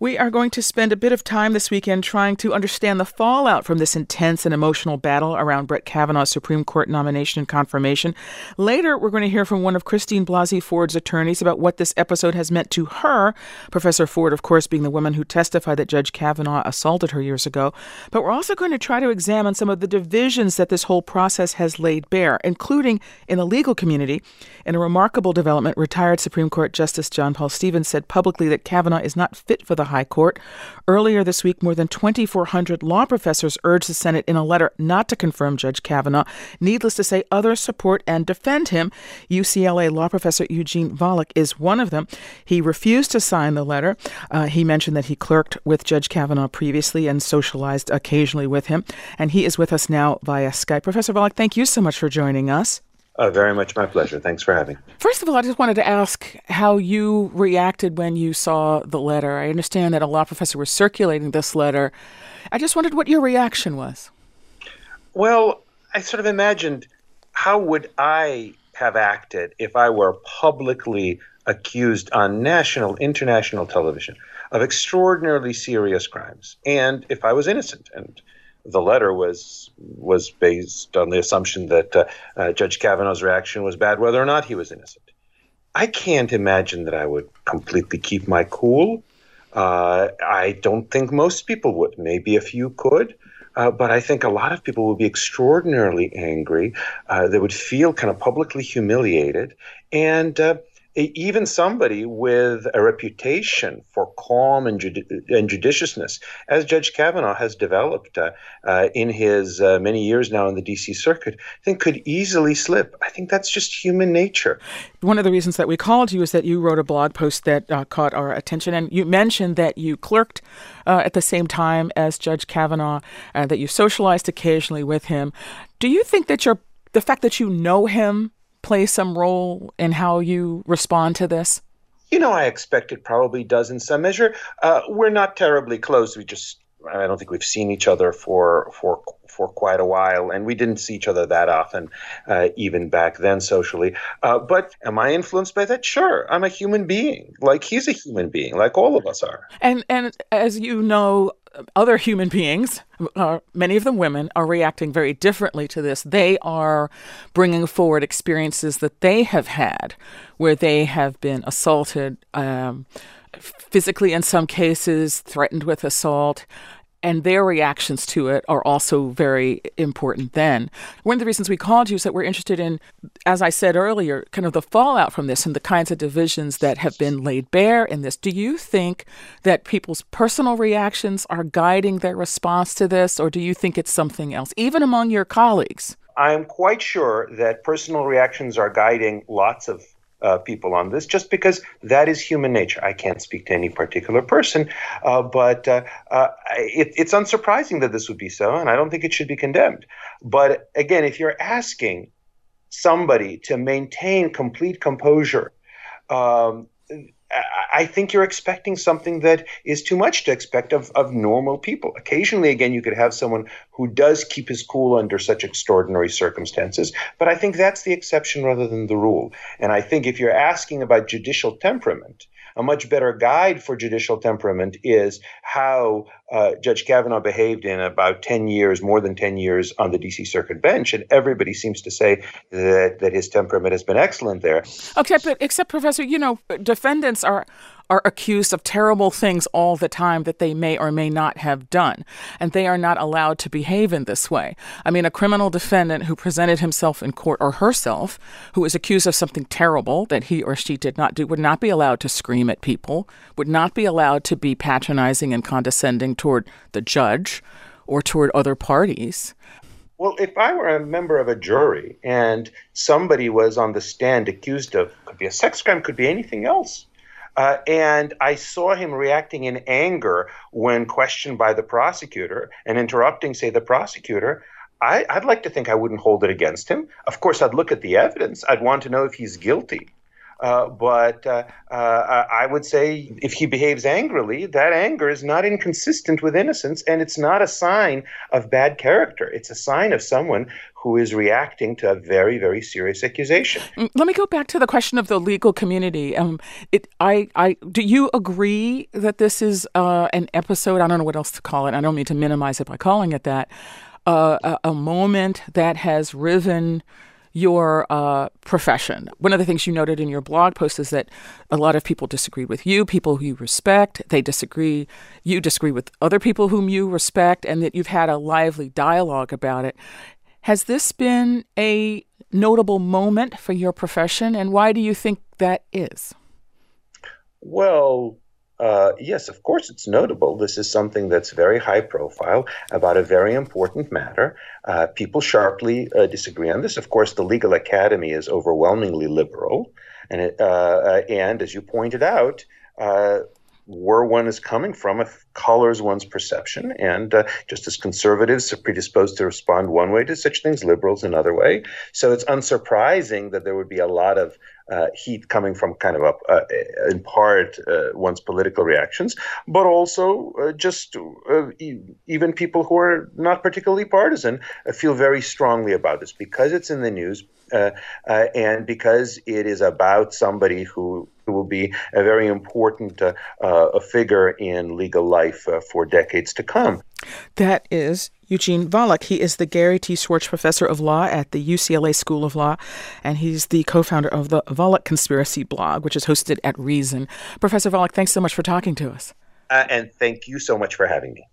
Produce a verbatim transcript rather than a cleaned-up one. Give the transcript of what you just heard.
We are going to spend a bit of time this weekend trying to understand the fallout from this intense and emotional battle around Brett Kavanaugh's Supreme Court nomination and confirmation. Later, we're going to hear from one of Christine Blasey Ford's attorneys about what this episode has meant to her. Professor Ford, of course, being the woman who testified that Judge Kavanaugh assaulted her years ago. But we're also going to try to examine some of the divisions that this whole process has laid bare, including in the legal community. In a remarkable development, retired Supreme Court Justice John Paul Stevens said publicly that Kavanaugh is not fit for the High Court. Earlier this week, more than twenty-four hundred law professors urged the Senate in a letter not to confirm Judge Kavanaugh. Needless to say, others support and defend him. U C L A law professor Eugene Volokh is one of them. He refused to sign the letter. Uh, he mentioned that he clerked with Judge Kavanaugh previously and socialized occasionally with him. And he is with us now via Skype. Professor Volokh, thank you so much for joining us. Uh, very much my pleasure. Thanks for having me. First of all, I just wanted to ask how you reacted when you saw the letter. I understand that a law professor was circulating this letter. I just wondered what your reaction was. Well, I sort of imagined, how would I have acted if I were publicly accused on national, international television of extraordinarily serious crimes, and if I was innocent? And the letter was was based on the assumption that uh, uh, Judge Kavanaugh's reaction was bad, whether or not he was innocent. I can't imagine that I would completely keep my cool. Uh, I don't think most people would. Maybe a few could. Uh, but I think a lot of people would be extraordinarily angry. Uh, they would feel kind of publicly humiliated. And uh, even somebody with a reputation for calm and, judi- and judiciousness, as Judge Kavanaugh has developed uh, uh, in his uh, many years now in the D C Circuit, I think could easily slip. I think that's just human nature. One of the reasons that we called you is that you wrote a blog post that uh, caught our attention, and you mentioned that you clerked uh, at the same time as Judge Kavanaugh, uh, that you socialized occasionally with him. Do you think that you're, the fact that you know him play some role in how you respond to this? You know, I expect it probably does in some measure. Uh, we're not terribly close. We just, I don't think we've seen each other for for for quite a while, and we didn't see each other that often, uh, even back then socially. Uh, but am I influenced by that? Sure. I'm a human being, like he's a human being, like all of us are. And and as you know, other human beings, uh, many of them women, are reacting very differently to this. They are bringing forward experiences that they have had where they have been assaulted, um, physically in some cases, threatened with assault, and their reactions to it are also very important then. One of the reasons we called you is that we're interested in, as I said earlier, kind of the fallout from this and the kinds of divisions that have been laid bare in this. Do you think that people's personal reactions are guiding their response to this, or do you think it's something else, even among your colleagues? I'm quite sure that personal reactions are guiding lots of Uh, people on this, just because that is human nature. I can't speak to any particular person, uh, but uh, uh, it, it's unsurprising that this would be so, and I don't think it should be condemned. But again, if you're asking somebody to maintain complete composure, um, I think you're expecting something that is too much to expect of, of normal people. Occasionally, again, you could have someone who does keep his cool under such extraordinary circumstances, but I think that's the exception rather than the rule. And I think if you're asking about judicial temperament, a much better guide for judicial temperament is how uh, Judge Kavanaugh behaved in about ten years, more than ten years on the D C Circuit bench. And everybody seems to say that, that his temperament has been excellent there. Okay, but except, Professor, you know, defendants are are accused of terrible things all the time that they may or may not have done, and they are not allowed to behave in this way. I mean, a criminal defendant who presented himself in court, or herself, who is accused of something terrible that he or she did not do, would not be allowed to scream at people, would not be allowed to be patronizing and condescending toward the judge or toward other parties. Well, if I were a member of a jury and somebody was on the stand accused of, could be a sex crime, could be anything else, Uh, and I saw him reacting in anger when questioned by the prosecutor and interrupting, say, the prosecutor, I, I'd like to think I wouldn't hold it against him. Of course, I'd look at the evidence. I'd want to know if he's guilty. Uh, but uh, uh, I would say if he behaves angrily, that anger is not inconsistent with innocence, and it's not a sign of bad character. It's a sign of someone who is reacting to a very, very serious accusation. Let me go back to the question of the legal community. Um, it, I, I, do you agree that this is uh, an episode? I don't know what else to call it. I don't mean to minimize it by calling it that. Uh, a, a moment that has riven your uh, profession. One of the things you noted in your blog post is that a lot of people disagree with you, people who you respect. They disagree. You disagree with other people whom you respect, and that you've had a lively dialogue about it. Has this been a notable moment for your profession, and why do you think that is? Well, uh, yes, of course it's notable. This is something that's very high profile about a very important matter. Uh, people sharply uh, disagree on this. Of course, the legal academy is overwhelmingly liberal. And, it, uh, uh, and as you pointed out, uh, where one is coming from, it colors one's perception. And uh, just as conservatives are predisposed to respond one way to such things, liberals another way. So it's unsurprising that there would be a lot of uh, heat coming from kind of, a, uh, in part, uh, one's political reactions, but also uh, just uh, e- even people who are not particularly partisan uh, feel very strongly about this because it's in the news uh, uh, and because it is about somebody who who will be a very important uh, uh, figure in legal life uh, for decades to come. That is Eugene Volokh. He is the Gary T. Schwartz Professor of Law at the U C L A School of Law, and he's the co-founder of the Volokh Conspiracy blog, which is hosted at Reason. Professor Volokh, thanks so much for talking to us. Uh, and thank you so much for having me.